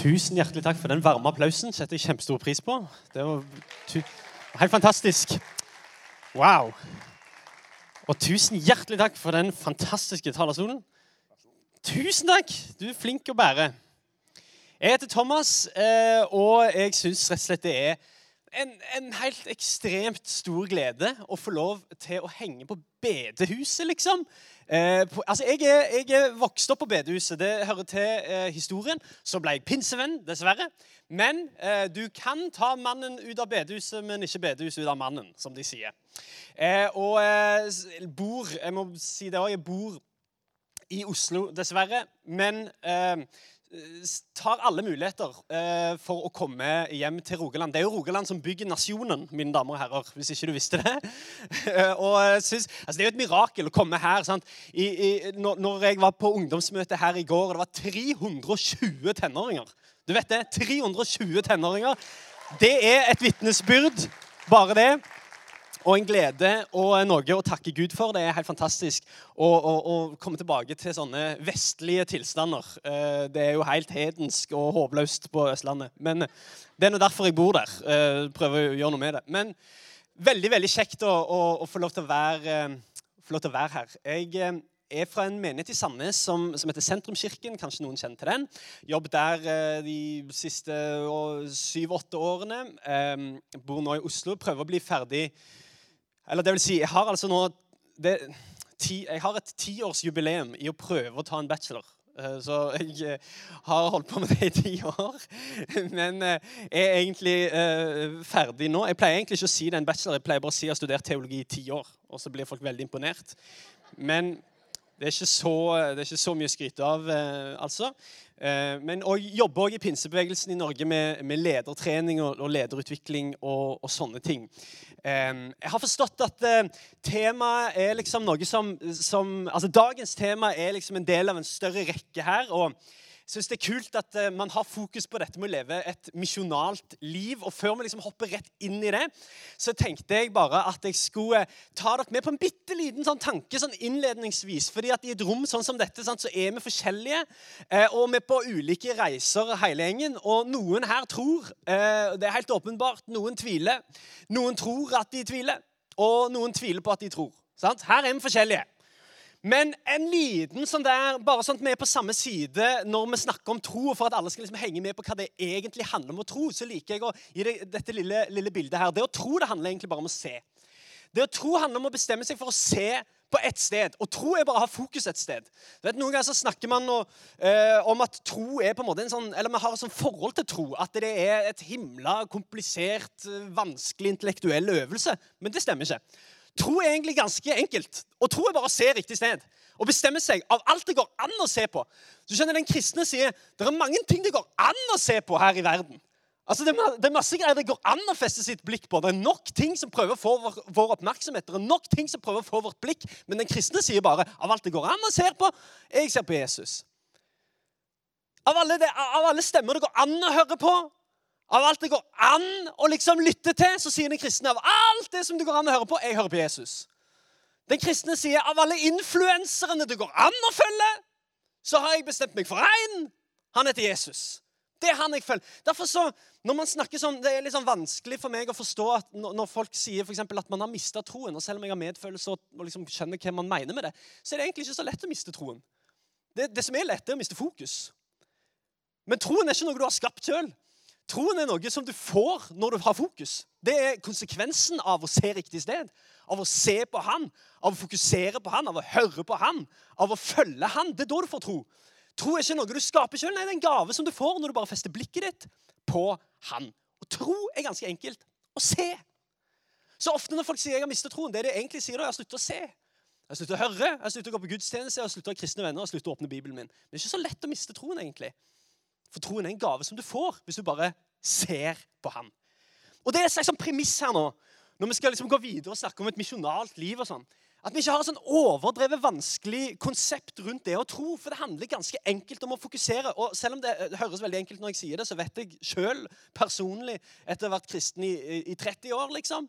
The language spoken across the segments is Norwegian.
Tusen hjertelig takk for den varme applausen. Setter jeg kjempestor pris på. Det var helt fantastisk. Wow. Og tusen hjertelig takk for den fantastiske talerstolen. Tusen takk. Du er flink å bære. Jeg heter Thomas, og jeg synes rett og slett det er en helt ekstremt stor glede å få lov til å henge på bedehuset, liksom. Jeg er vokst opp på bedehuset, det hører til historien. Så ble jeg pinsevenn, dessverre. Men du kan ta mannen ut av bedehuset, men ikke bedehuset ut av mannen, som de sier. Jeg må si det også, jeg bor i Oslo, dessverre. Men tar alle muligheter for å komme hjem til Rogaland. Det er jo Rogaland som bygger nasjonen, mine damer og herrer, hvis ikke du visste det. Og det er jo et mirakel å komme her. Sant? Når jeg var på ungdomsmøte her i går, og det var 320 tenåringer. Du vet det, 320 tenåringer. Det er et vitnesbyrd, bare det. Og en glede og noe å takke Gud for. Det er helt fantastisk å komme tilbake til sånne vestlige tilstander. Det er jo helt hedensk og håpløst på Østlandet. Men det er derfor jeg bor der. Prøver å gjøre noe med det. Men veldig, veldig kjekt å få lov til å være her. Jeg er fra en menighet i Sandnes som heter Sentrumskirken. Kanskje noen kjenner til den. Jobb der de siste 7-8 årene. Bor nå i Oslo. Prøver å bli ferdig. Eller det vil si, jeg har altså nå jeg har et 10-årsjubileum i å prøve å ta en bachelor. Så jeg har holdt på med det i 10 år. Men jeg er egentlig ferdig nå. Jeg pleier egentlig ikke å si det en bachelor. Jeg pleier bare å si at jeg har studert teologi i 10 år. Og så blir folk veldig imponert. Men det er ikke så mye å skryte av, altså. Men jeg jobber også i pinsebevegelsen i Norge med ledertrening og lederutvikling og sånne ting. Jeg har forstått at temaet er liksom noe altså dagens tema er liksom en del av en større rekke her, og jeg synes det er kult at man har fokus på dette med å leve et misjonalt liv, og før vi liksom hopper rett inn i det, så tenkte jeg bare at jeg skulle ta dere med på en bitteliten sånn tanke sånn innledningsvis, fordi at i et rom sånn som dette, sant, så er vi forskjellige, og vi er på ulike reiser hele gjengen, og noen her tror, det er helt åpenbart, noen tviler, noen tror at de tviler, og noen tviler på at de tror. Sant? Her er vi forskjellige. Men en liten sånn der, bare sånn at vi er på samme side når vi snakker om tro, og for at alle skal liksom henge med på hva det egentlig handler om å tro, så liker jeg å gi deg dette lille bildet her. Det å tro, det handler egentlig bare om å se. Det å tro handler om å bestemme seg for å se på et sted, og tro er bare å ha fokus et sted. Du vet, noen ganger så snakker man om at tro er på en måte en sånn, eller vi har et sånn forhold til tro, at det er et himla komplisert, vanskelig intellektuell øvelse, men det stemmer ikke. Tro er egentlig ganske enkelt, og tro er bare å se riktig sted, og bestemme seg av alt det går an å se på. Så skjønner den kristne sier, det er mange ting det går an å se på her i verden. Altså det er masse greier det går an å feste sitt blikk på. Det er nok ting som prøver å få vår oppmerksomhet, det er nok ting som prøver å få vårt blikk, men den kristne sier bare, av alt det går an å se på, jeg ser på Jesus. Av alle stemmer det går an å høre på, av alt det går an å liksom lytte til, så sier den kristne av alt det som det går an å høre på, jeg hører på Jesus. Den kristne sier av alle influenserne det går an å følge, så har jeg bestemt meg for en. Han heter Jesus. Det er han jeg følger. Derfor så, når man snakker sånn, det er litt sånn vanskelig for meg å forstå at når folk sier for eksempel at man har mistet troen, og selv om jeg har medfølelse og liksom skjønner hva man mener med det, så er det egentlig ikke så lett å miste troen. Det som er lett er å miste fokus. Men troen er ikke noe du har skapt selv. Troen er noe som du får når du har fokus. Det er konsekvensen av å se riktig sted, av å se på han, av å fokusere på han, av å høre på han, av å følge han. Det er da du får tro. Tro er ikke noe du skaper selv, nei, det er en gave som du får når du bare fester blikket ditt på han. Og tro er ganske enkelt å se. Så ofte når folk sier jeg har mistet troen, det er det egentlig sier da, jeg har sluttet å se. Jeg har sluttet å høre, jeg har sluttet å gå på gudstjeneste, jeg har sluttet å ha kristne venner, jeg har sluttet å åpne Bibelen min. Men det er ikke så lett å miste troen egentlig. For troen er en gave som du får hvis du bare ser på han. Og det er et slags sånn premiss her nå, når vi skal liksom gå videre og snakke om et misjonalt liv og sånn, at vi ikke har et sånn overdrevet vanskelig konsept rundt det å tro, for det handler ganske enkelt om å fokusere. Og selv om det høres veldig enkelt når jeg sier det, så vet jeg selv personlig, etter å ha vært kristen i 30 år, liksom,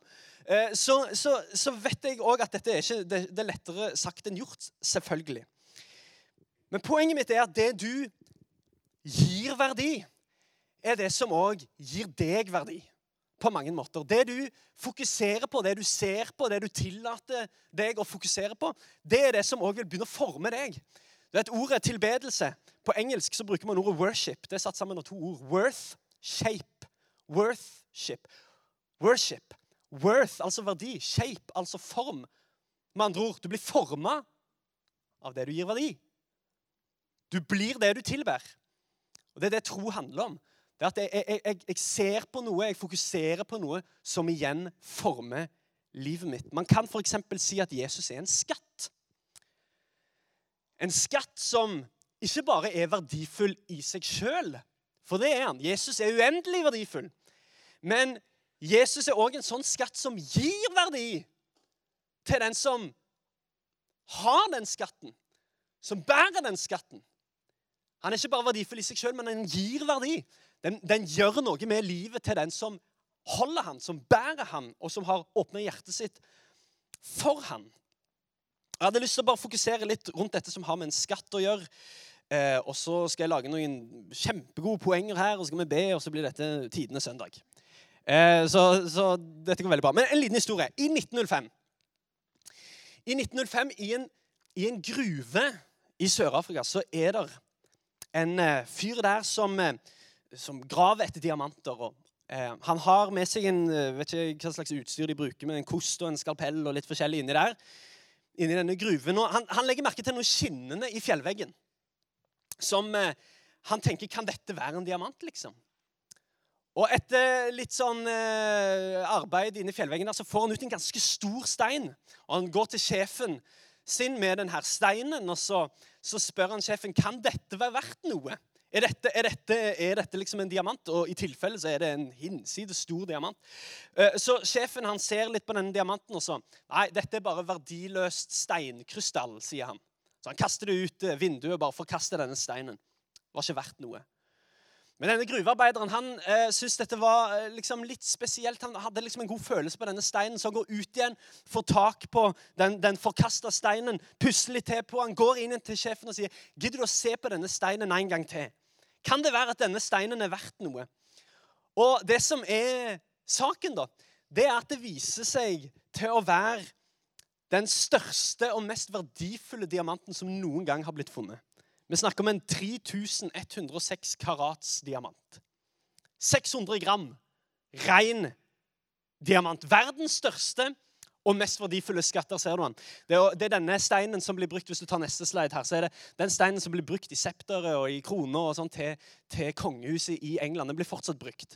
så vet jeg også at dette er ikke det er lettere sagt enn gjort, selvfølgelig. Men poenget mitt er at det du gir verdi, det som også gir deg verdi på mange måter. Det du fokuserer på, det du ser på, det du tillater deg å fokusere på, det det som også vil begynne å forme deg. Det et ordet tilbedelse. På engelsk så bruker man ordet worship. Det satt sammen av to ord. Worth, shape. Worthship. Worship. Worth, altså verdi. Shape, altså form. Med andre ord, du blir formet av det du gir verdi. Du blir det du tilber. Og det det tro handler om. Det at jeg ser på noe, jeg fokuserer på noe som igjen former livet mitt. Man kan for eksempel si at Jesus en skatt. En skatt som ikke bare verdifull i seg selv, for det han. Jesus uendelig verdifull. Men Jesus også en sånn skatt som gir verdi til den som har den skatten, som bærer den skatten. Han ikke bare verdifull i seg selv, men den gir verdi. Den gjør noe med livet til den som holder han, som bærer han, og som har åpnet hjertet sitt for han. Jeg hadde lyst til å bare fokusere litt rundt dette som har med en skatt å gjøre. Og så skal jeg lage noen kjempegode poenger her, og så skal vi be, og så blir dette tidenes søndag. Så dette går veldig bra. Men en liten historie. I 1905, i en gruve i Sør-Afrika, så det en fyr der som graver etter diamanter. Og, han har med seg vet ikke hva slags utstyr de bruker, men en kost og en skalpell og litt forskjellig inni der. Inni denne gruven. Og han legger merke til noen skinnene i fjellveggen. Som han tenker, kan dette være en diamant, liksom? Og etter litt sånn arbeid inne i fjellveggen der, så får han ut en ganske stor stein. Og han går til sjefen sin med denne steinen, og så spør han sjefen, kan dette være verdt noe? Er dette liksom en diamant? Og i tilfelle så det en hinsides stor diamant. Så sjefen han ser litt på denne diamanten og så, nei, dette bare verdiløst steinkrystall, sier han. Så han kaster det ut vinduet bare for å kaste denne steinen. Det var ikke verdt noe. Men denne gruvearbeideren, han synes dette var liksom litt spesielt. Han hadde liksom en god følelse på denne steinen, så han går ut igjen, får tak på den forkastet steinen, pusler litt til på, han går inn til sjefen og sier, gidder du å se på denne steinen en gang til? Kan det være at denne steinen verdt noe? Og det som saken da, det at det viser seg til å være den største og mest verdifulle diamanten som noen gang har blitt funnet. Vi snakker om en 3106 karats diamant. 600 gram ren diamant. Verdens største og mest verdifulle skatter, ser du han. Det denne steinen som blir brukt, hvis du tar neste slide her, så det den steinen som blir brukt i septere og i kroner og sånn til kongehuset i England. Den blir fortsatt brukt.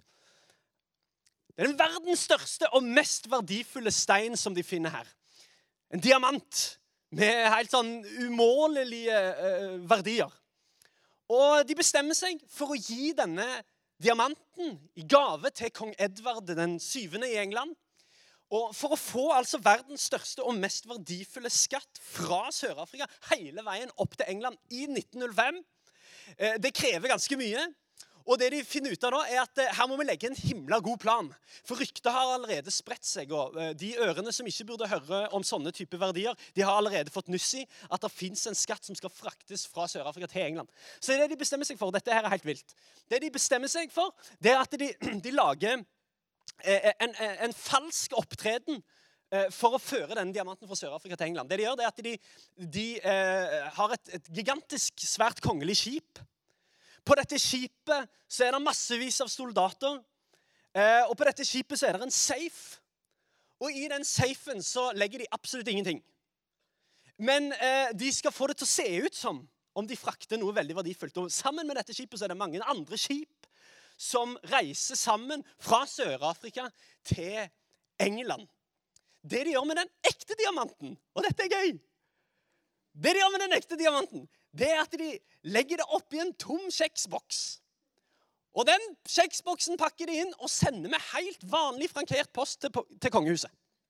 Det den verdens største og mest verdifulle stein som de finner her. En diamant med helt sånn umålelige verdier. Og de bestemmer seg for å gi denne diamanten i gave til kong Edvard den 7. i England. Og for å få altså verdens største og mest verdifulle skatt fra Sør-Afrika hele veien opp til England i 1905. Det krever ganske mye. Og det de finner ut av da, at her må vi legge en himla god plan. For ryktet har allerede spredt seg, og de ørene som ikke burde høre om sånne type verdier, de har allerede fått nyss i at det finnes en skatt som skal fraktes fra Sør-Afrika til England. Så det de bestemmer seg for, dette her helt vilt. Det de bestemmer seg for, det at de lager en falsk opptreden for å føre denne diamanten fra Sør-Afrika til England. Det de gjør, det at de har et gigantisk, svært kongelig skip. På dette skipet så det massevis av soldater, og på dette skipet så det en safe. Og i den safen så legger de absolutt ingenting. Men de skal få det til å se ut som om de frakter noe veldig verdifullt. Og sammen med dette skipet så det mange andre skip som reiser sammen fra Sør-Afrika til England. Det de gjør med den ekte diamanten, og dette gøy, det de gjør med den ekte diamanten, det at de legger det opp i en tom kjeksboks. Og den kjeksboksen pakker de inn og sender med helt vanlig frankert post til kongehuset.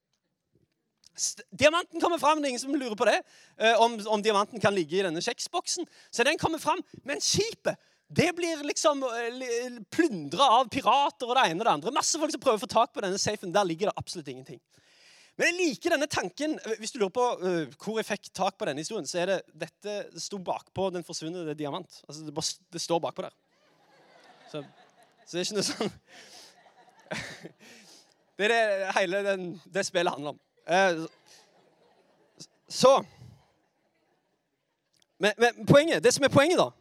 Diamanten kommer frem, det ingen som lurer på det, om diamanten kan ligge i denne kjeksboksen. Så den kommer frem, men skipet, det blir liksom plundret av pirater og det ene og det andre. Masse folk som prøver å få tak på denne safen, der ligger det absolutt ingenting. Men jeg liker denne tanken. Hvis du lurer på hvor jeg fikk tak på denne historien, så dette stod bakpå den forsvunne diamant. Altså det står bakpå der. Så Så det ikke noe sånn... Det det hele det spillet handler om. Så... Men poenget, det som poenget da,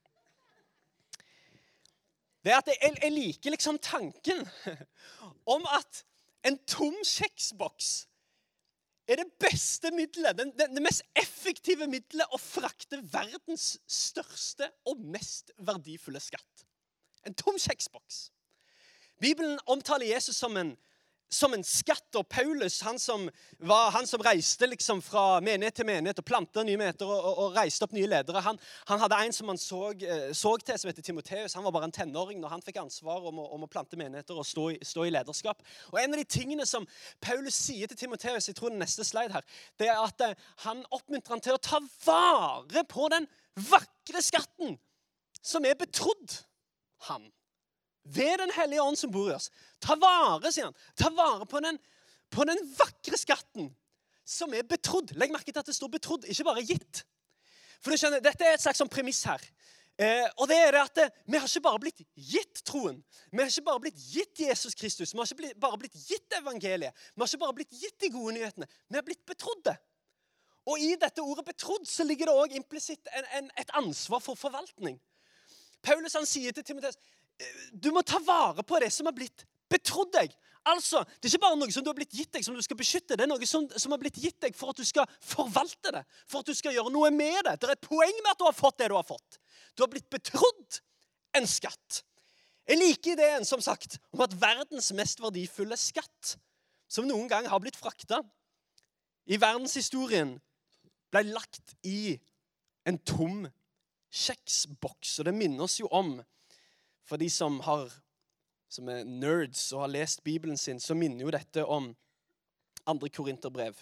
det at jeg liker liksom tanken om at en tom kjeksboks det beste middelet, det mest effektive middelet å frakte verdens største og mest verdifulle skatt. En tom kjeksboks. Bibelen omtaler Jesus som en skatt, og Paulus, han som reiste liksom fra menighet til menighet og plantet nye menigheter og reiste opp nye ledere, han hadde en som han så til som heter Timoteus. Han var bare en tenåring når han fikk ansvar om å plante menigheter og stå i lederskap. Og en av de tingene som Paulus sier til Timoteus, jeg tror den neste slide her, det at han oppmuntrer han til å ta vare på den vakre skatten som betrodd ham. Ved den hellige ånd som bor i oss. Ta vare, sier han. Ta vare på den vakre skatten som betrodd. Legg merke til at det står betrodd, ikke bare gitt. For du skjønner, dette et slags sånn premiss her. Og det det at vi har ikke bare blitt gitt troen. Vi har ikke bare blitt gitt Jesus Kristus. Vi har ikke bare blitt gitt evangeliet. Vi har ikke bare blitt gitt de gode nyhetene. Vi har blitt betrodde. Og i dette ordet betrodd så ligger det også implisitt et ansvar for forvaltning. Paulus han sier til Timoteus, du må ta vare på det som har blitt betrodd deg. Altså, det ikke bare noe som du har blitt gitt deg, som du skal beskytte. Det noe som har blitt gitt deg for at du skal forvalte det. For at du skal gjøre noe med det. Det et poeng med at du har fått det du har fått. Du har blitt betrodd en skatt. Jeg liker ideen, som sagt, om at verdens mest verdifulle skatt, som noen gang har blitt fraktet i verdenshistorien, ble lagt i en tom kjeksboks. Og det minner oss jo om, for de som nerds og har lest Bibelen sin, så minner jo dette om 2. Korinterbrev.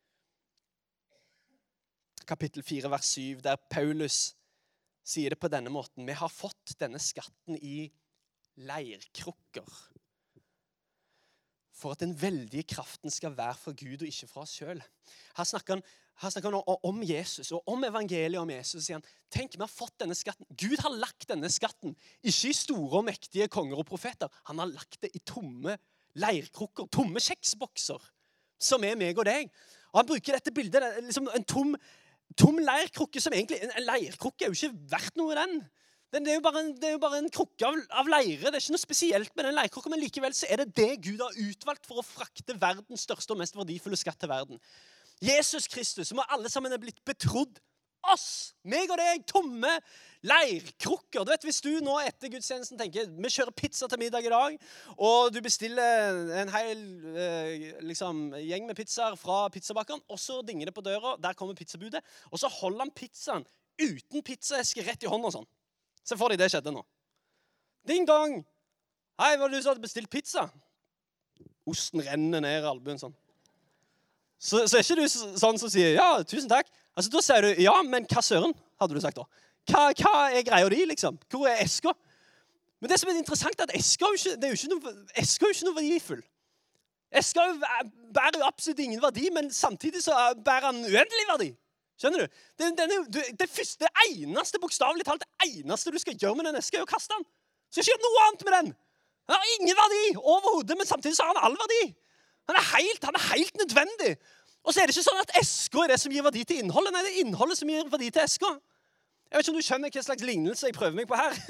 Kapittel 4, vers 7, der Paulus sier det på denne måten. Vi har fått denne skatten i leirkrukker. For at den veldige kraften skal være fra Gud og ikke fra oss selv. Her snakker han om Jesus og om evangeliet om Jesus. Sier han, tenk, vi har fått denne skatten. Gud har lagt denne skatten, ikke i store og mektige konger og profeter. Han har lagt det i tomme leirkrukker, tomme kjeksbokser, som meg og deg. Og han bruker dette bildet, liksom en tom leirkrukke, som egentlig, en leirkrukke jo ikke verdt noe den. Det er jo bare en krukke av leire. Det er ikke noe spesielt med den leirkrukka, men likevel så det Gud har utvalgt for å frakte verdens største og mest verdifulle skatt til verden. Jesus Kristus, som alle sammen blitt betrodd oss, meg og deg, tomme leirkrukker. Du vet, hvis du nå etter gudstjenesten tenker, vi kjører pizza til middag i dag, og du bestiller en hel gjeng med pizzaer fra pizzabakeren, og så dinger det på døra, der kommer pizzabudet, og så holder han pizzaen uten pizzaeske rett i hånden og sånn. Se for deg det skjedde nå. Ding dong! Hei, var det du som hadde bestilt pizza? Osten renner ned i albuen sånn. Så ikke du sånn som sier, ja, tusen takk. Altså, da sier du, ja, men hva søren, hadde du sagt da? Hva greia di, liksom? Hvor eska? Men det som interessant at eska jo ikke noe verdifull. Eska bærer jo absolutt ingen verdi, men samtidig så bærer han uendelig verdi. Skjønner du? Det eneste, bokstavelig talt, det eneste du skal gjøre med den eska å kaste den. Så ikke gjør noe annet med den. Den har ingen verdi overhodet, men samtidig så har han all verdi. Han er helt nødvendig. Og så det ikke sånn at eska det som gir verdi til innholdet. Nei, det innholdet som gir verdi til eska. Jeg vet ikke om du skjønner hva slags lignelse jeg prøver meg på her.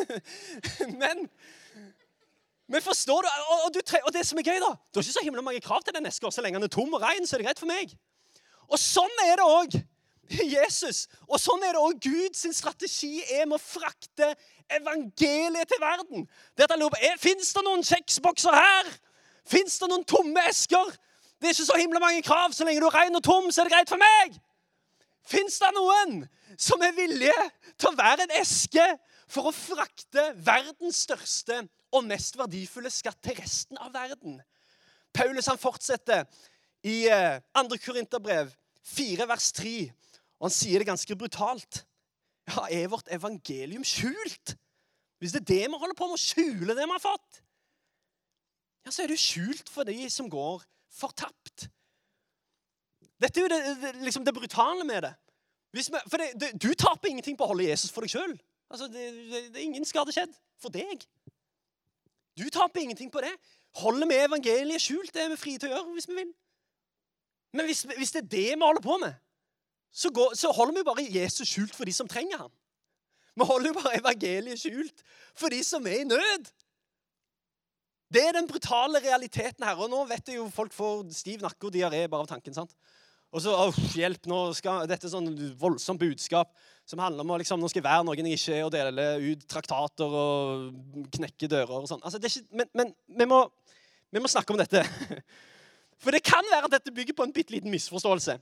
Men forstår du? Og det som gøy da, du har ikke så himla mange krav til den eska. Så lenge den tom og ren, så det greit for meg. Og sånn det også. Jesus, og sånn det også Guds strategi med å frakte evangeliet til verden. Det at han lurer, finnes det noen kjeksbokser her? Finnes det noen tomme esker? Det ikke så himla mange krav, så lenge du ren og tom, så det greit for meg. Finnes det noen som villige til å være en eske for å frakte verdens største og mest verdifulle skatt til resten av verden? Paulus han fortsetter i 2. Korinterbrev 4, vers 3, og han sier det ganske brutalt. Ja, vårt evangelium skjult? Hvis det det vi holder på med å skjule det vi har fått, ja, så det jo skjult for de som går fortapt. Dette jo det brutale med det. Du taper ingenting på å holde Jesus for deg selv. Altså, det ingen skade skjedd for deg. Du taper ingenting på det. Holder vi evangeliet skjult, det er vi frie til å gjøre hvis vi vil. Men hvis det er det vi holder på med, så holder vi bare Jesus skjult for de som trenger ham. Vi holder jo bare evangeliet skjult for de som er i nød. Det er den brutale realiteten her. Og nå vet jeg jo folk får stiv nakke og diaré bare av tanken, sant? Og så, hjelp, dette er sånn voldsomt budskap som handler om å liksom, nå skal jeg være noen jeg ikke er, og dele ut traktater og knekke dører og sånn. Altså, det er ikke, men vi må snakke om dette. For det kan være at dette bygger på en bitteliten misforståelse.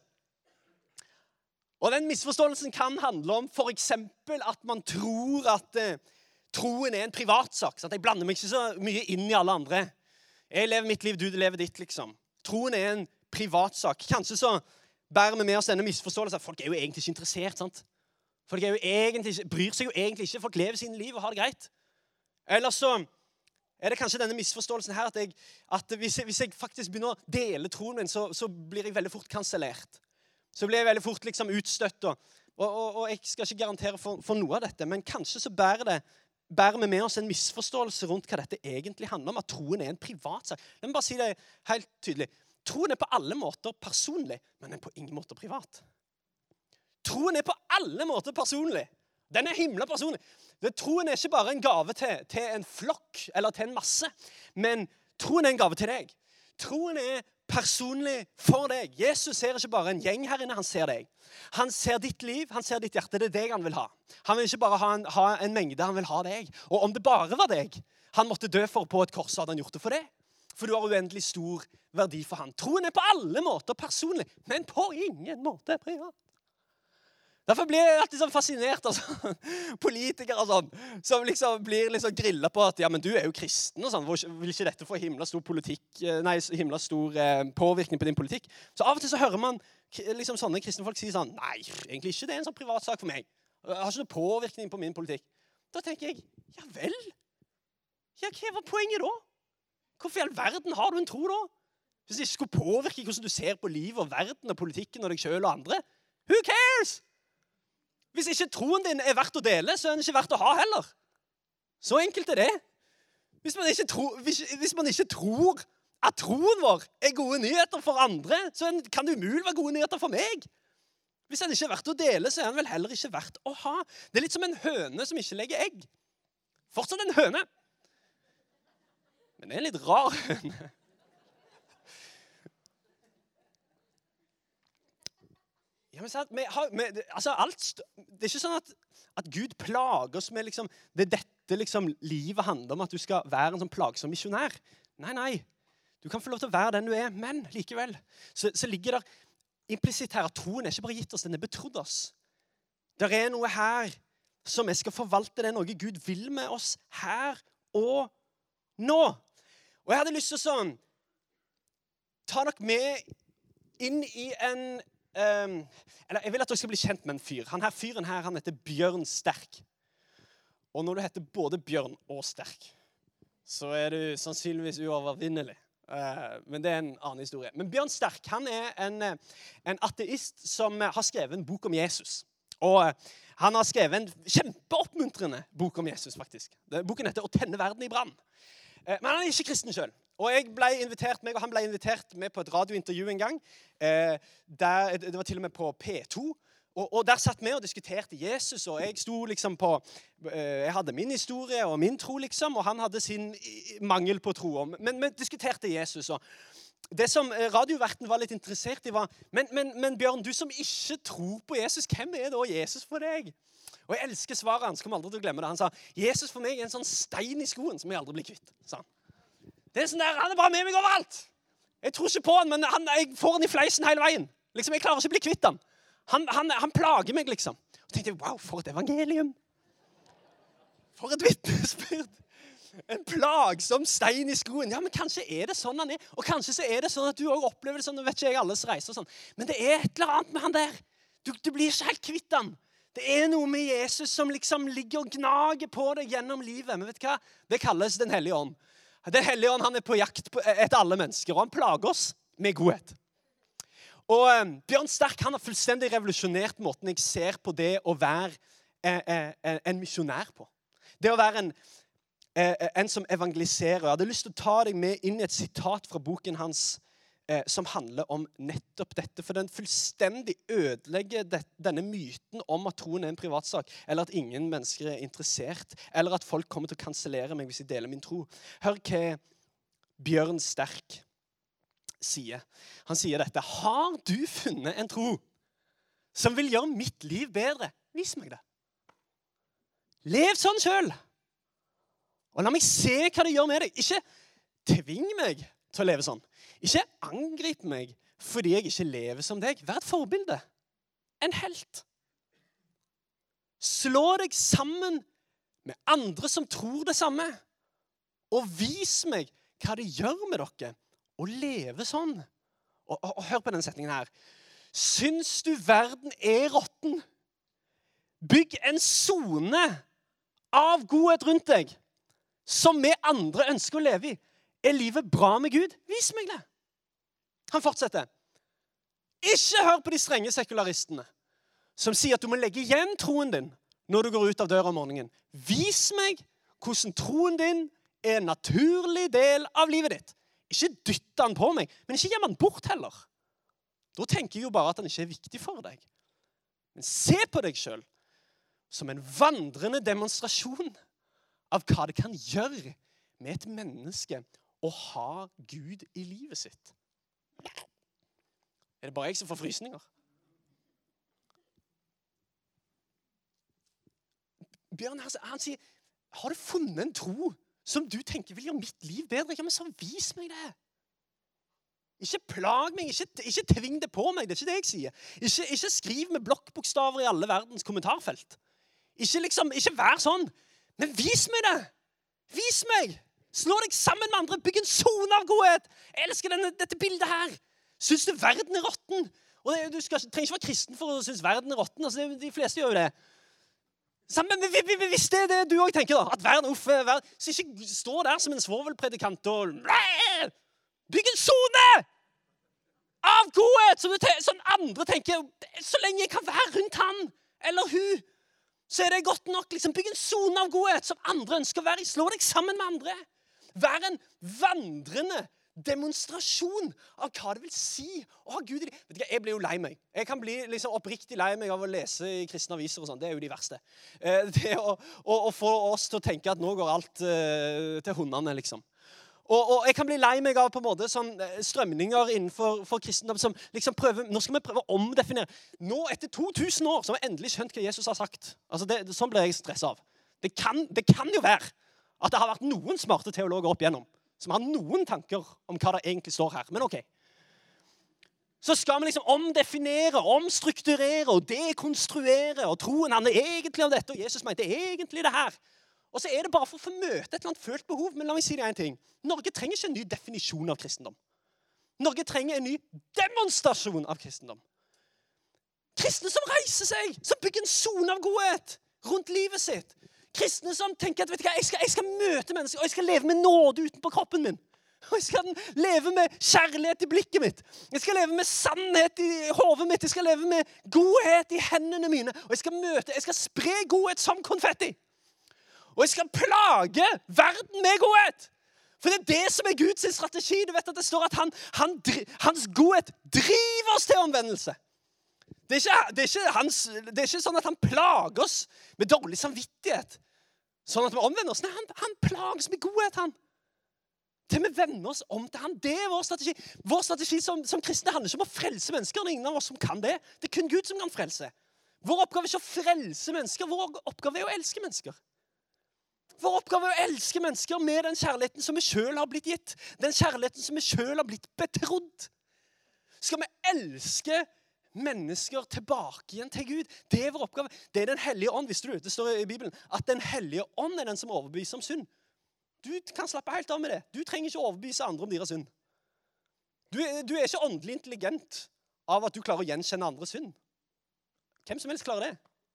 Og den misforståelsen kan handle om for eksempel at man tror at troen er en privatsak. Så at jeg blander meg ikke så mye inn i alle andre. Jeg lever mitt liv, du lever ditt, liksom. Troen er en privatsak. Kanskje så bærer vi med oss denne misforståelsen at folk er jo egentlig ikke interessert, sant? Folk er jo egentlig, bryr seg jo egentlig ikke. Folk lever sine liv og har det greit. Eller så er det kanskje denne misforståelsen her at hvis jeg faktisk begynner å dele troen min, så blir jeg veldig fort kansellert. Så blir jeg veldig fort liksom utstøtt. Og jeg skal ikke garantere for noe av dette, men kanskje så bærer vi med oss en misforståelse rundt hva dette egentlig handler om, at troen er en privatsak. La meg bare si det helt tydelig. Troen er på alle måter personlig, men den er på ingen måte privat. Troen er på alle måter personlig. Den er himla personlig. Troen er ikke bare en gave til en flokk eller til en masse, men troen er en gave til deg. Troen er personlig for deg. Jesus ser ikke bare en gjeng her inne, han ser deg. Han ser ditt liv, han ser ditt hjerte, det er deg han vil ha. Han vil ikke bare ha en mengde, han vil ha deg. Og om det bare var deg han måtte dø for på et kors, så hadde han gjort det for det. For du har uendelig stor verdi for han. Troen er på alle måter personlig, men på ingen måte privat. Derfor blir jeg alltid sånn fascinert av sånn, politikere og sånn, som liksom blir liksom grillet på at ja, men du er jo kristen og sånn, vil ikke dette få himla stor påvirkning på din politikk? Så av og til så hører man liksom sånne kristne folk si sånn, nei, egentlig ikke, det er en sånn privat sak for meg. Jeg har ikke noe påvirkning på min politikk. Da tenker jeg, ja vel? Ja, hva var poenget da? Hvorfor i all verden har du en tro da? Hvis det ikke skulle påvirke hvordan du ser på livet og verden og politikken og deg selv og andre, who cares? Hvis ikke troen din er verdt å dele, så er den ikke verdt å ha heller. Så enkelt er det. Hvis man ikke tror at troen vår er gode nyheter for andre, så kan det umulig være gode nyheter for meg. Hvis den ikke er verdt å dele, så er den vel heller ikke verdt å ha. Det er litt som en høne som ikke legger egg. Fortsatt en høne. Men det er en litt rar høne. Ja, men det er ikke sånn at Gud plager oss med liksom, det er dette liksom, livet handler om, at du skal være en sånn plagsom misjonær. Nei. Du kan få lov til å være den du er, men likevel så ligger der implisitt her at troen er ikke bare gitt oss, den er betrodd oss. Det er noe her som jeg skal forvalte, det er noe Gud vil med oss her og nå. Og jeg hadde lyst til å sånn, ta dere med inn i eller jeg vil at dere skal bli kjent med en fyr. Fyren her, han heter Bjørn Sterk. Og når du heter både Bjørn og Sterk, så er du sannsynligvis uovervinnelig. Men det er en annen historie. Men Bjørn Sterk, han er en ateist som har skrevet en bok om Jesus. Og han har skrevet en kjempeoppmuntrende bok om Jesus, faktisk. Boken heter «Å tenne verden i brann». Men han er ikke kristen selv. Og meg og han ble invitert med på et radiointervju en gang. Det var til og med på P2. Og der satt vi og diskuterte Jesus, og jeg sto liksom på jeg hadde min historie og min tro, liksom, og han hadde sin mangel på tro. Men vi diskuterte Jesus. Og det som radioverten var litt interessert i var, men Bjørn, du som ikke tror på Jesus, hvem er da Jesus for deg? Og jeg elsker svaret hans, kommer aldri til å glemme det. Han sa, Jesus for meg er en sånn stein i skoen som jeg aldri blir kvitt, sa han. Det er sånn der, han er bare med meg overalt. Jeg tror ikke på han, men jeg får han i fleisen hele veien. Liksom, jeg klarer ikke å bli kvitt han. Han plager meg, liksom. Og tenkte jeg, wow, for et evangelium. For et vitnesbyrd. En plagsom stein i skoen. Ja, men kanskje er det sånn han er. Og kanskje så er det sånn at du også opplever det sånn, nå vet ikke jeg alles reise og sånn. Men det er et eller annet med han der. Du blir ikke helt kvitt han. Det er noe med Jesus som liksom ligger og gnager på deg gjennom livet. Men vet du hva? Det kalles Den hellige ånd. Den hellige ånd, han er på jakt etter alle mennesker, og han plager oss med godhet. Og Bjørn Sterk, han har fullstendig revolusjonert måten jeg ser på det å være en misjonær på. Det å være en som evangeliserer. Jeg hadde lyst til å ta deg med inn i et sitat fra boken hans som handler om nettopp dette. For den fullstendig ødelegger denne myten om at troen er en privatsak, eller at ingen mennesker er interessert, eller at folk kommer til å kansellere meg hvis jeg deler min tro. Hør hva Bjørn Sterk sier. Han sier dette: har du funnet en tro som vil gjøre mitt liv bedre? Vis meg det. Lev sånn selv. Og la meg se hva det gjør med deg. Ikke tving meg til å leve sånn. Ikke angrip meg fordi jeg ikke lever som deg. Vær et forbilde. En helt. Slå deg sammen med andre som tror det samme. Og vis meg hva det gjør med dere å leve sånn. Og hør på denne setningen her. Syns du verden er råtten? Bygg en zone av godhet rundt deg som vi andre ønsker å leve i. Er livet bra med Gud? Vis meg det. Han fortsetter. Ikke hør på de strenge sekularistene som sier at du må legge igjen troen din når du går ut av døra om morgenen. Vis meg hvordan troen din er en naturlig del av livet ditt. Ikke dytte han på meg, men ikke gjemme han bort heller. Da tenker jeg jo bare at han ikke er viktig for deg. Men se på deg selv som en vandrende demonstrasjon av hva det kan gjøre med et menneske å ha Gud i livet sitt. Er det bare jeg som får frysninger? Bjørn han sier, har du funnet en tro som du tenker vil gjøre mitt liv bedre? Ja, men så vis meg det. Ikke plag meg, ikke tving det på meg, det er ikke det jeg sier. Ikke skriv med blokkbokstaver i alle verdens kommentarfelt. Ikke vær sånn, men vis meg det. Vis meg. Slå deg sammen med andre, bygg en zone av godhet. Jeg elsker dette bildet her. Syns du verden er råtten? Og du trenger ikke være kristen for å synes verden er råtten. Altså, de fleste gjør jo det. Men hvis det er det du også tenker da, at verden, så ikke stå der som en svovelpredikant og bygg en zone av godhet, sånn andre tenker, så lenge jeg kan være rundt han eller hun, så er det godt nok. Bygg en zone av godhet som andre ønsker å være i. Slå deg sammen med andre. Vær en vandrende demonstrasjon av hva det vil si å ha Gud i det. Vet du hva, jeg blir jo lei meg. Jeg kan bli oppriktig lei meg av å lese i kristne aviser og sånn. Det er jo de verste. Det å få oss til å tenke at nå går alt til hundene, liksom. Og jeg kan bli lei meg av på en måte sånn strømninger innenfor kristendom som prøver, nå skal vi prøve å omdefinere. Nå etter 2000 år så har vi endelig skjønt hva Jesus har sagt. Altså sånn blir jeg stresset av. Det kan jo være at det har vært noen smarte teologer opp igjennom som har noen tanker om hva det egentlig står her. Men ok. Så skal vi omdefinere, omstrukturere og dekonstruere, og troen han er egentlig av dette, og Jesus mente egentlig det her. Og så er det bare for å få møte et eller annet følt behov. Men la meg si deg en ting. Norge trenger ikke en ny definisjon av kristendom. Norge trenger en ny demonstrasjon av kristendom. Kristne som reiser seg, som bygger en zone av godhet rundt livet sitt. Kristne som tenker at vet du hva, jeg skal møte mennesker, og jeg skal leve med nåde utenpå kroppen min. Og jeg skal leve med kjærlighet i blikket mitt. Jeg skal leve med sannhet i hodet mitt. Jeg skal leve med godhet i hendene mine. Og jeg skal spre godhet som konfetti. Og jeg skal plage verden med godhet. For det er det som er Guds strategi. Du vet at det står at hans godhet driver oss til omvendelse. Det er ikke sånn at han plager oss med dårlig samvittighet. Sånn at vi omvender oss. Nei, han plager oss med godhet, han. Til vi vender oss om til han. Det er vår strategi. Vår strategi som kristne handler ikke om å frelse mennesker. Det er ingen av oss som kan det. Det er kun Gud som kan frelse. Vår oppgave er ikke å frelse mennesker. Vår oppgave er å elske mennesker. Vår oppgave er å elske mennesker med den kjærligheten som vi selv har blitt gitt. Den kjærligheten som vi selv har blitt betrodd. Skal vi elske mennesker tilbake igjen til Gud? Det er vår oppgave. Det er den hellige ånd, visste du? Det står i Bibelen at den hellige ånd er den som overbeviser om synd. Du kan slappe helt av med det. Du trenger ikke overbevise andre om deres synd. Du er ikke åndelig intelligent av at du klarer å gjenkjenne andres synd. Hvem som helst klarer det.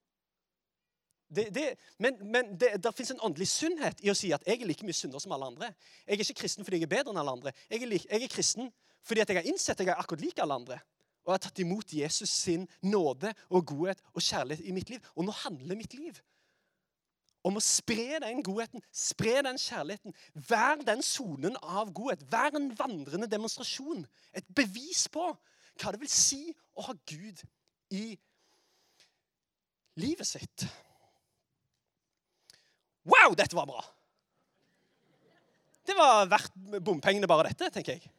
Men det finnes en åndelig sunnhet i å si at jeg er like mye synder som alle andre. Jeg er ikke kristen fordi jeg er bedre enn alle andre. Jeg er kristen fordi at jeg har innsett at jeg er akkurat like alle andre. Og jeg har tatt imot Jesus sin nåde og godhet og kjærlighet i mitt liv. Og nå handler mitt liv om å spre den godheten, spre den kjærligheten. Vær den sonen av godhet. Vær en vandrende demonstrasjon. Et bevis på hva det vil si å ha Gud i livet sitt. Wow, dette var bra! Det var verdt bompengene bare dette, tenker jeg.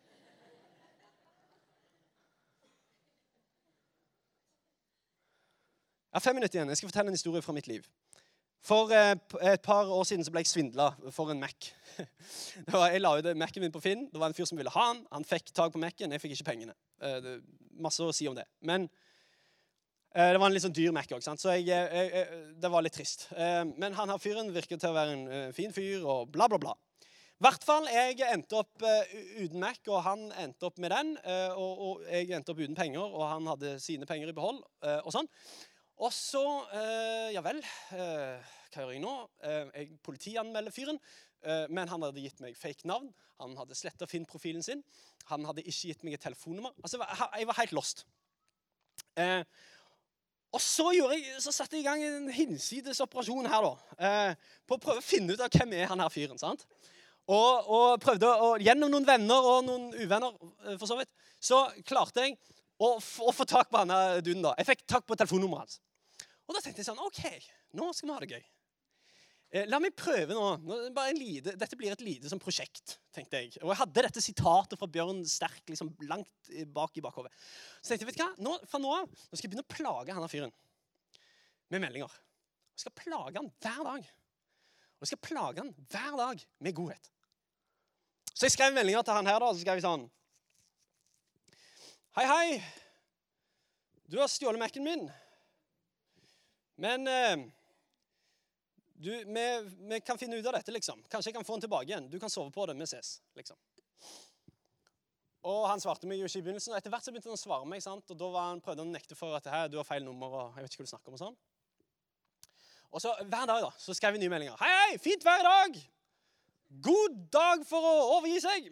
Jeg har 5 minutter igjen. Jeg skal fortelle en historie fra mitt liv. For et par år siden så ble jeg svindlet for en Mac. Jeg la ut Mac'en min på Finn. Det var en fyr som ville ha den. Han fikk tag på Mac'en. Jeg fikk ikke pengene. Det er masse å si om det. Men det var en litt sånn dyr Mac også, sant? Så det var litt trist. Men han her fyren virker til å være en fin fyr og bla bla bla. I hvert fall, jeg endte opp uten Mac, og han endte opp med den. Og jeg endte opp uten penger, og han hadde sine penger i behold, og sånn. Og så, ja vel, hva gjør jeg nå? Jeg politianmelder fyren, men han hadde gitt meg fake navn. Han hadde slettet Finn-profilen sin. Han hadde ikke gitt meg et telefonnummer. Altså, jeg var helt lost. Og så satte jeg i gang en hinsides operasjon her da, på å prøve å finne ut av hvem han her fyren, sant? Og prøvde gjennom noen venner og noen uvenner, for så vidt, så klarte jeg å få tak på denne duden da. Jeg fikk tak på telefonnummeret hans. Og da tenkte jeg sånn, ok, nå skal vi ha det gøy. La meg prøve nå. Dette blir et lite sånn prosjekt, tenkte jeg. Og jeg hadde dette sitatet fra Bjørn Sterk liksom langt bak i bakhovet. Så tenkte jeg, vet du hva? Fra nå skal jeg begynne å plage denne fyren med meldinger. Jeg skal plage han hver dag. Og jeg skal plage han hver dag med godhet. Så jeg skrev meldinger til han her da, så skrev jeg sånn. Hei, du har stjålet Mac'en min. Men vi kan finne ut av dette, liksom. Kanskje jeg kan få den tilbake igjen. Du kan sove på det, vi ses, liksom. Og han svarte meg jo ikke i begynnelsen, og etter hvert så begynte han å svare meg, sant? Og da prøvde han å nekte for at du har feil nummer, og jeg vet ikke hva du snakker om og sånn. Og så hver dag da, så skrev vi nye meldinger. Hei, fint vær i dag! God dag for å overgi seg!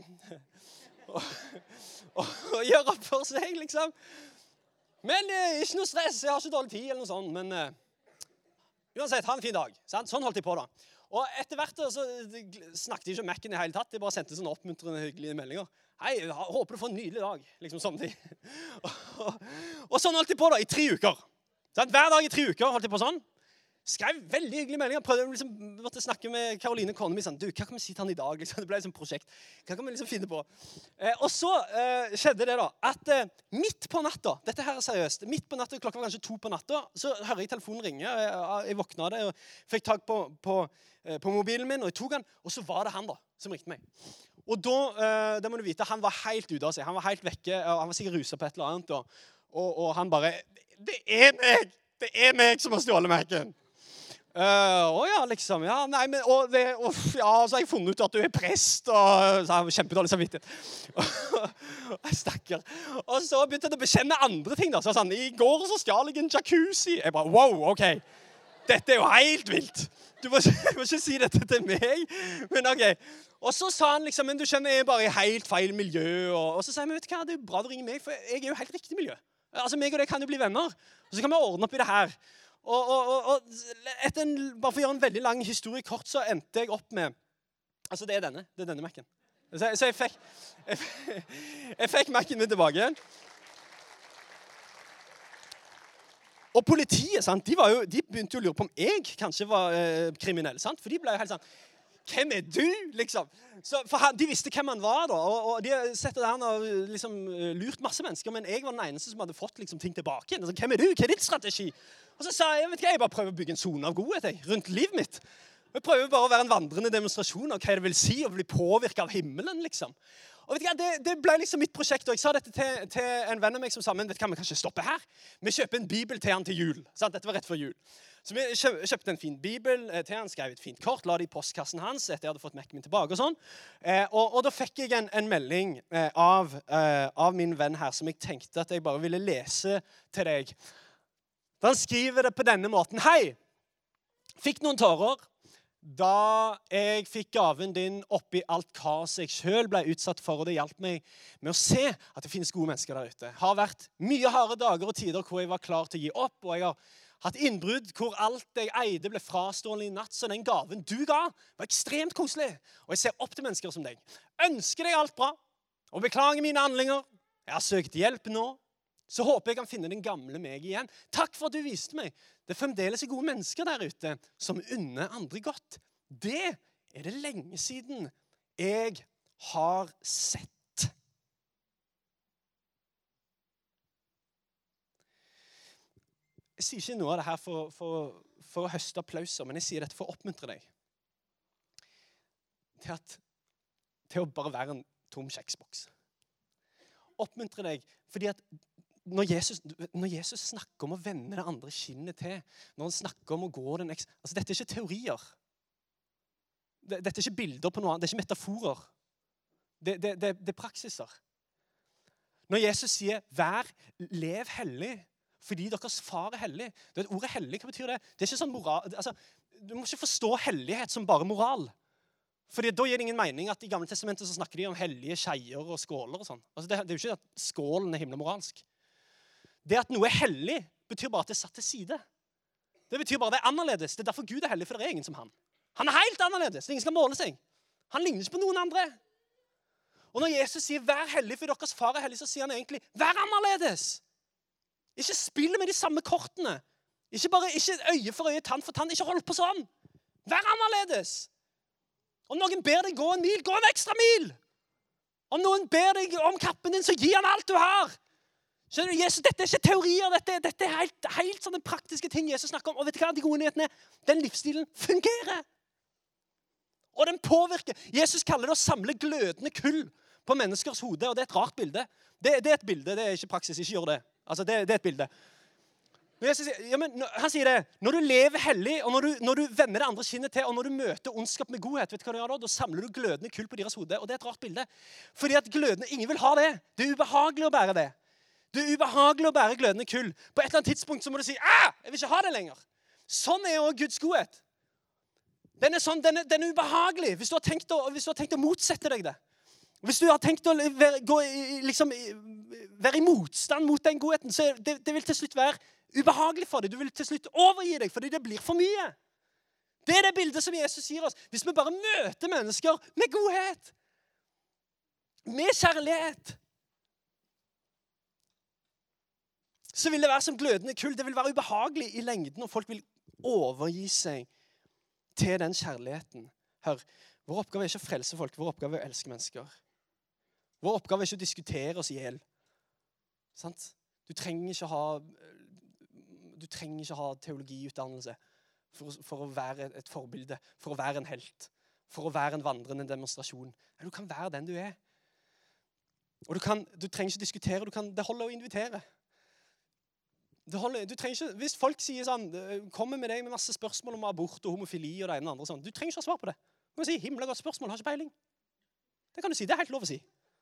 og gjøre opp for seg, liksom. Men ikke noe stress, jeg har ikke dårlig tid eller noe sånt, men uansett, ha en fin dag. Sant? Sånn holdt jeg på da. Og etter hvert så snakket jeg ikke om Mac'en i hele tatt, jeg bare sendte sånne oppmuntrende, hyggelige meldinger. Hei, jeg håper du får en nydelig dag, liksom sånn tid. og sånn holdt jeg på da, i 3 uker. Sant? Hver dag i 3 uker holdt jeg på sånn. Skrev veldig hyggelige meldinger, prøvde liksom, måtte snakke med Karoline, kone min, sånn, du, hva kan vi si til han i dag? Liksom, det ble et sånt prosjekt. Hva kan vi liksom finne på? Og så skjedde det da, at midt på natta, dette her er seriøst, midt på natta, klokka var kanskje 2 på natta, så hører jeg telefonen ringe, jeg våkna av det, og fikk tak på mobilen min, og jeg tok den, og så var det han da, som ringte meg. Og da, det må du vite, han var helt ute av seg, han var helt vekke, og han var sikkert ruset på et eller annet, og han bare, det er meg som har stjålet Mac'en. Ja, liksom, ja, nei, men, ja, så har jeg funnet ut at du er prest, og så har jeg kjempedårlig samvittighet. Jeg stakker. Og så begynte jeg å bekjenne andre ting da, så sånn, i går så stjal jeg en jacuzzi. Jeg bare, wow, ok, dette er jo helt vilt. Du må ikke si dette til meg, men ok. Og så sa han liksom, men du skjønner, jeg er bare i helt feil miljø, og så sa jeg, men vet du hva, det er jo bra du ringer meg, for jeg er jo helt riktig miljø. Altså, meg og deg kan jo bli venner, og så kan vi ordne opp i det her. Og bare for å gjøre en veldig lang historie kort, så endte jeg opp med, altså det er denne Mac'en. Så jeg fikk Mac'en min tilbake igjen. Og politiet, sant, de begynte jo å lure på om jeg kanskje var kriminell, sant? For de ble jo helt sånn, hvem er du, liksom? For de visste hvem han var da, og de sett det her og liksom lurt masse mennesker, men jeg var den eneste som hadde fått liksom ting tilbake igjen. Altså, hvem er du? Hva er ditt strategi? Og så sa jeg, vet ikke, jeg bare prøver å bygge en zone av godhet rundt livet mitt. Jeg prøver bare å være en vandrende demonstrasjon av hva det vil si å bli påvirket av himmelen, liksom. Og vet du hva, det ble liksom mitt prosjekt, og jeg sa dette til en venn av meg som sa, men vet du hva, vi kan ikke stoppe her. Vi kjøper en bibel til han til jul, sant? Dette var rett før jul. Så vi kjøpte en fin bibel til han, skrev et fint kort, la det i postkassen hans etter jeg hadde fått Mac'en min tilbake og sånn. Og da fikk jeg en melding av min venn her, som jeg tenkte at jeg bare ville lese til deg. Da han skriver det på denne måten. Hei, fikk noen tårer da jeg fikk gaven din oppi alt kaos jeg selv ble utsatt for, og det hjalp meg med å se at det finnes gode mennesker der ute. Det har vært mye harde dager og tider hvor jeg var klar til å gi opp, og jeg har hatt innbrudd hvor alt jeg eide ble frastående i natt, så den gaven du ga var ekstremt koselig. Og jeg ser opp til mennesker som deg. Ønsker deg alt bra, og beklager mine handlinger. Jeg har søkt hjelp nå. Så håper jeg kan finne den gamle meg igjen. Takk for at du viste meg. Det er fremdeles gode mennesker der ute som unner andre godt. Det er det lenge siden jeg har sett. Jeg sier ikke noe av det her for å høste applauser, men jeg sier dette for å oppmuntre deg til å bare være en tom kjeksboks. Oppmuntre deg, fordi at når Jesus snakker om å vende det andre kinnet til, når han snakker om å gå den altså dette er ikke teorier. Dette er ikke bilder på noe annet, det er ikke metaforer. Det er praksiser. Når Jesus sier, lev hellig, fordi deres far er hellig. Det ordet hellig, hva betyr det? Det er ikke sånn moral, altså, du må ikke forstå hellighet som bare moral. Fordi da gir det ingen mening at i Gamle Testamentet så snakker de om hellige skeier og skåler og sånn. Altså det er jo ikke at skålen er himmelmoralsk. Det at noe er hellig betyr bare at det er satt til side. Det betyr bare at det er annerledes. Det er derfor Gud er hellig, for det er ingen som han. Han er helt annerledes. Ingen skal måle seg. Han ligner ikke på noen andre. Og når Jesus sier, vær hellig, for deres far er hellig, så sier han egentlig, vær annerledes. Ikke spill med de samme kortene. Ikke øye for øye, tann for tann. Ikke hold på sånn. Vær annerledes. Om noen ber deg gå en mil, gå en ekstra mil. Om noen ber deg om kappen din, så gi han alt du har. Skjønner du, Jesus, dette er ikke teorier, dette er helt sånne praktiske ting Jesus snakker om. Og vet du hva, de gode nyhetene, den livsstilen fungerer. Og den påvirker. Jesus kaller det å samle glødende kull på menneskers hode, og det er et rart bilde. Det er et bilde, det er ikke praksis, ikke gjør det. Altså, det er et bilde. Jesus, han sier det, når du lever hellig, og når du vender det andre kinnet til, og når du møter ondskap med godhet, vet du hva du gjør da? Da samler du glødende kull på deres hode, og det er et rart bilde. Fordi at glødende, ingen vil ha det. Det er ubehagelig å bære det. Det er ubehagelig å bære glødende kull. På et eller annet tidspunkt så må du si, jeg vil ikke ha det lenger. Sånn er jo Guds godhet. Den er ubehagelig hvis du har tenkt å motsette deg det. Hvis du har tenkt å være i motstand mot den godheten, så det vil til slutt være ubehagelig for deg. Du vil til slutt overgi deg, fordi det blir for mye. Det er det bildet som Jesus sier oss. Hvis vi bare møter mennesker med godhet, med kjærlighet, så vil det være som glødende kull. Det vil være ubehagelig i lengden, og folk vil overgi seg til den kjærligheten. Hør, vår oppgave er ikke å frelse folk, vår oppgave er å elske mennesker. Vår oppgave er ikke å diskutere oss ihjel. Sant? Du trenger ikke ha teologiutdannelse for å være et forbilde, for å være en helt, for å være en vandrende demonstrasjon. Du kan være den du er. Og du trenger ikke diskutere, det holder å invitere. Du trenger ikke, hvis folk sier sånn, kommer med deg med masse spørsmål om abort og homofili og det ene og andre sånn, du trenger ikke ha svar på det. Du kan si, himla godt spørsmål, har ikke peiling. Det kan du si, det er helt lov å si.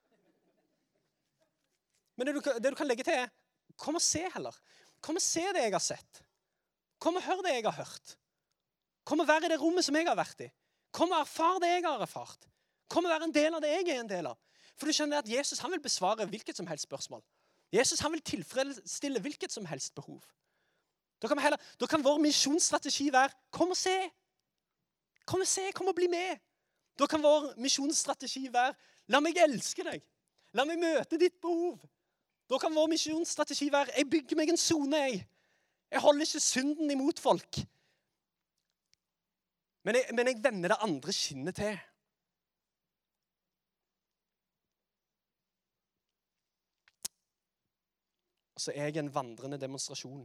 Men det du kan legge til er, kom og se heller. Kom og se det jeg har sett. Kom og hør det jeg har hørt. Kom og være i det rommet som jeg har vært i. Kom og erfar det jeg har erfart. Kom og være en del av det jeg er en del av. For du skjønner at Jesus, han vil besvare hvilket som helst spørsmål. Jesus, han vil tilfredsstille hvilket som helst behov. Da kan vår misjonsstrategi være, kom og se. Kom og se, kom og bli med. Da kan vår misjonsstrategi være, la meg elske deg. La meg møte ditt behov. Da kan vår misjonsstrategi være, jeg bygger meg en zone, jeg holder ikke synden imot folk. Men jeg vender det andre kinnet til. Så er jeg en vandrende demonstrasjon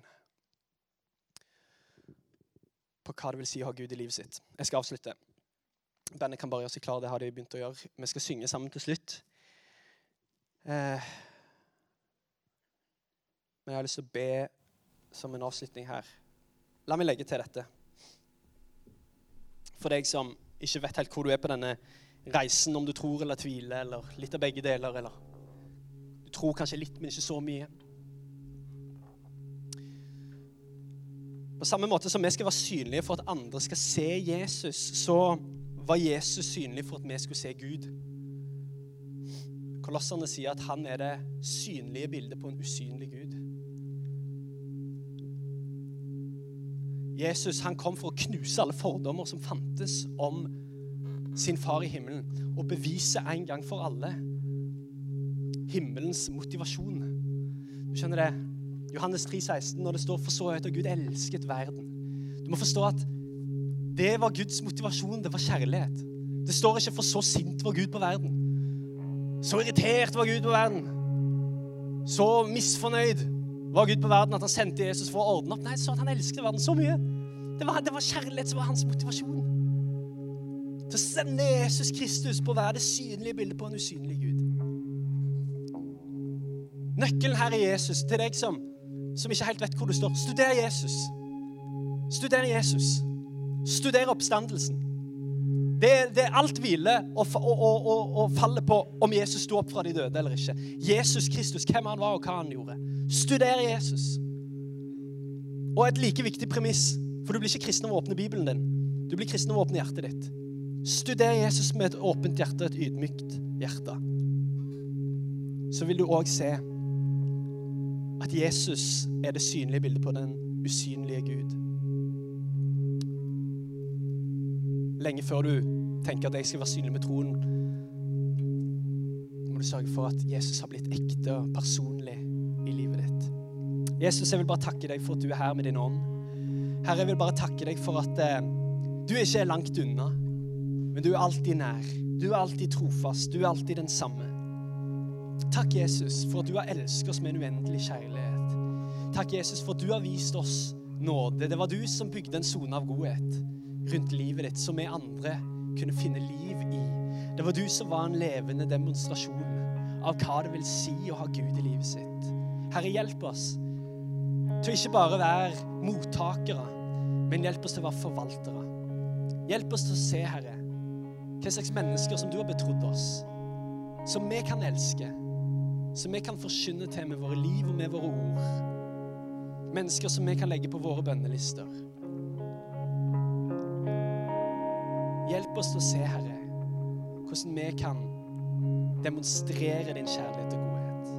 på hva det vil si å ha Gud i livet sitt. Jeg skal avslutte. Bandet kan bare gjøre seg klar, det har de begynt å gjøre. Vi skal synge sammen til slutt. Men jeg har lyst til å be som en avslutning her. La meg legge til dette. For deg som ikke vet helt hvor du er på denne reisen, om du tror eller tviler, eller litt av begge deler, eller du tror kanskje litt, men ikke så mye. På samme måte som vi skal være synlige for at andre skal se Jesus, så var Jesus synlig for at vi skulle se Gud. Kolosserne sier at han er det synlige bildet på en usynlig Gud. Jesus, han kom for å knuse alle fordommer som fantes om sin far i himmelen, og bevise en gang for alle himmelens motivasjon. Du skjønner det? Johannes 3,16, når det står for så høyt, og Gud elsket verden. Du må forstå at det var Guds motivasjon, det var kjærlighet. Det står ikke for så sint var Gud på verden. Så irritert var Gud på verden. Så misfornøyd var Gud på verden at han sendte Jesus for å ordne opp. Nei, så at han elsket verden så mye. Det var kjærlighet som var hans motivasjon. Til å sende Jesus Kristus på å være det synlige bildet på en usynlig Gud. Nøkkelen her er Jesus. Til deg som ikke helt vet hvor du står. Studer Jesus. Studer Jesus. Studer oppstandelsen. Det er alt hvile og falle på om Jesus stod opp fra de døde eller ikke. Jesus Kristus, hvem han var og hva han gjorde. Studer Jesus. Og et like viktig premiss, for du blir ikke kristen av å åpne Bibelen din. Du blir kristen av å åpne hjertet ditt. Studer Jesus med et åpent hjerte, et ydmykt hjerte. Så vil du også se at Jesus er det synlige bildet på den usynlige Gud. Lenge før du tenker at jeg skal være synlig med troen, må du sørge for at Jesus har blitt ekte og personlig i livet ditt. Jesus, jeg vil bare takke deg for at du er her med din ånd. Herre, jeg vil bare takke deg for at du ikke er langt unna, men du er alltid nær. Du er alltid trofast. Du er alltid den samme. Takk, Jesus, for at du har elsket oss med en uendelig kjærlighet. Takk, Jesus, for at du har vist oss nåde. Det var du som bygde en zone av godhet rundt livet ditt, som vi andre kunne finne liv i. Det var du som var en levende demonstrasjon av hva det vil si å ha Gud i livet sitt. Herre, hjelp oss til å ikke bare være mottakere, men hjelp oss til å være forvaltere. Hjelp oss til å se, Herre, hva slags mennesker som du har betrodd oss, som vi kan elske, som vi kan forkynne til med våre liv og med våre ord. Mennesker som vi kan legge på våre bønnelister. Hjelp oss til å se, Herre, hvordan vi kan demonstrere din kjærlighet og godhet.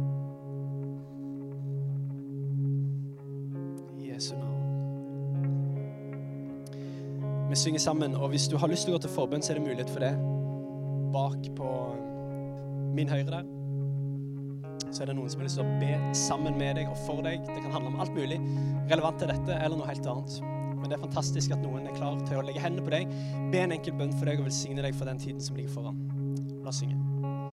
I Jesu navn. Vi synger sammen, og hvis du har lyst til å gå til forbønn, så er det mulighet for det. Bak på min høyre der, så er det noen som har lyst til å be sammen med deg og for deg. Det kan handle om alt mulig relevant til dette, eller noe helt annet. Men det er fantastisk at noen er klar til å legge hendene på deg, be en enkel bønn for deg og velsigne deg for den tiden som ligger foran. La oss synge.